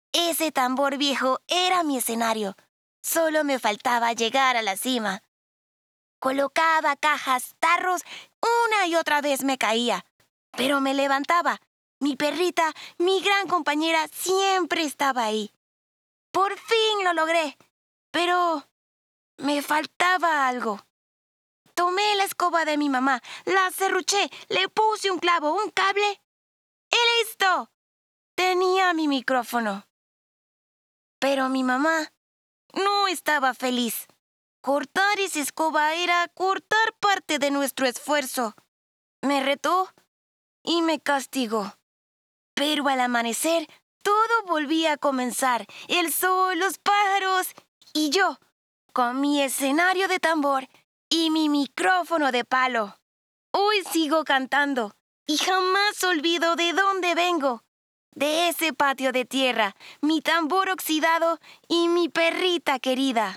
Ese tambor viejo era mi escenario. Solo me faltaba llegar a la cima. Colocaba cajas, tarros, una y otra vez me caía, pero me levantaba. Mi perrita, mi gran compañera, siempre estaba ahí. Por fin lo logré, pero me faltaba algo. Tomé la escoba de mi mamá, la serruché, le puse un clavo, un cable y ¡listo! Tenía mi micrófono. Pero mi mamá no estaba feliz. Cortar esa escoba era cortar parte de nuestro esfuerzo. Me retó y me castigó. Pero al amanecer, todo volvía a comenzar. El sol, los pájaros y yo, con mi escenario de tambor y mi micrófono de palo. Hoy sigo cantando y jamás olvido de dónde vengo. De ese patio de tierra, mi tambor oxidado y mi perrita querida.